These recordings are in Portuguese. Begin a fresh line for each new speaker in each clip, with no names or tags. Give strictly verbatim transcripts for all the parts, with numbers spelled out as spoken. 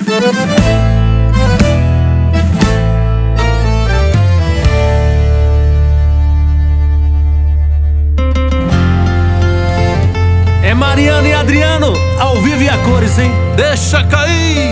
É Mariana e Adriano, ao vivo e a cores, hein? Deixa cair!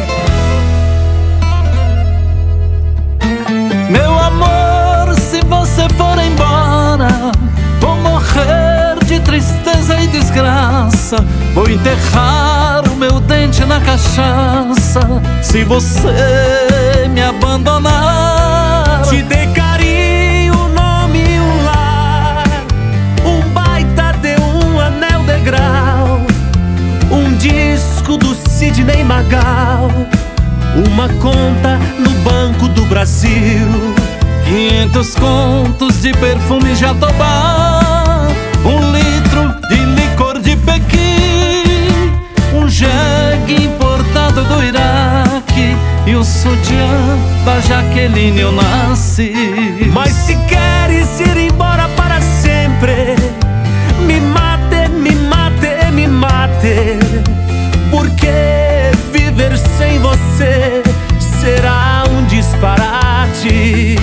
Meu amor, se você for embora, vou morrer de tristeza e desgraça. Vou enterrar o meu dente na cachaça. Se você me abandonar,
te dei carinho, nome e um lar, um baita de um anel de grau, um disco do Sidney Magal, uma conta no Banco do Brasil,
quinhentos contos de perfume Jatobá, um litro de licor de Pequim, um jegue importado do Iraque e o sutiã da Jaqueline Onassi.
Mas se queres ir embora para sempre, me mate, me mate, me mate, porque viver sem você será um disparate.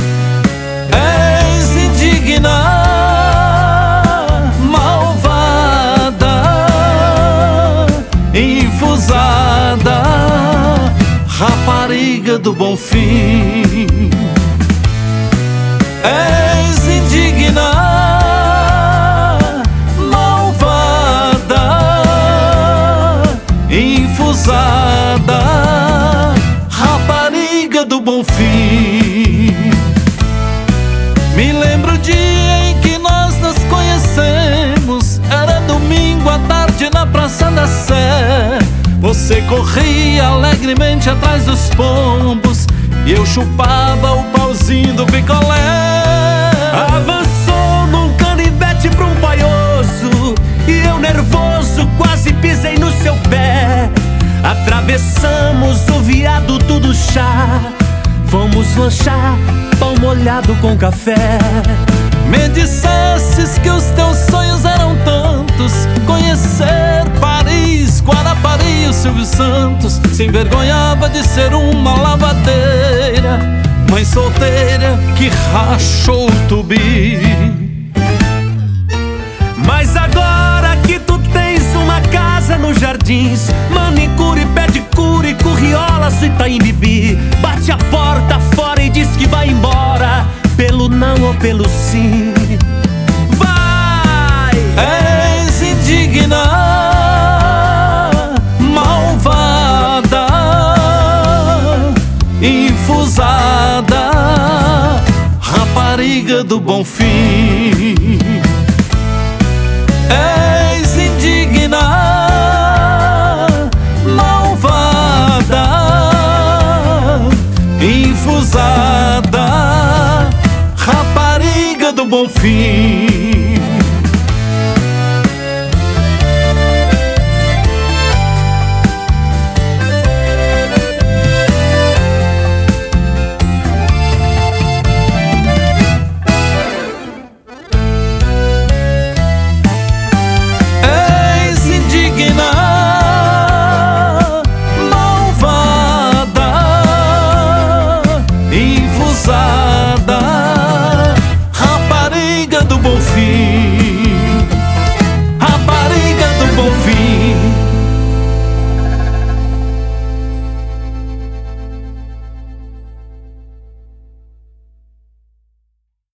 És indigna, malvada, enfusada, rapariga do Bonfim. És indigna, malvada, enfusada, rapariga do Bonfim. Me lembro o dia em que nós nos conhecemos. Era domingo à tarde na Praça da Sé. Você corria alegremente atrás dos pombos e eu chupava o pauzinho do picolé.
Avançou num canivete pra um paioso e eu nervoso quase pisei no seu pé. Atravessamos o viaduto do chá, fomos lanchar pão molhado com café.
Me dissesses que os teus sonhos eram tantos, conhecer Paris, Guarapari e o Silvio Santos. Se envergonhava de ser uma lavadeira, mãe solteira que rachou o tubi.
Mas agora que tu tens uma casa nos Jardins, manicure, pedicure, curriolas e Itaim Bibi, bate a porta fora e diz que vai embora, pelo não ou pelo sim. Vai!
És indigna, malvada, enfusada, rapariga do Bonfim. És indigna, malvada, enfusada, rapariga do Bonfim.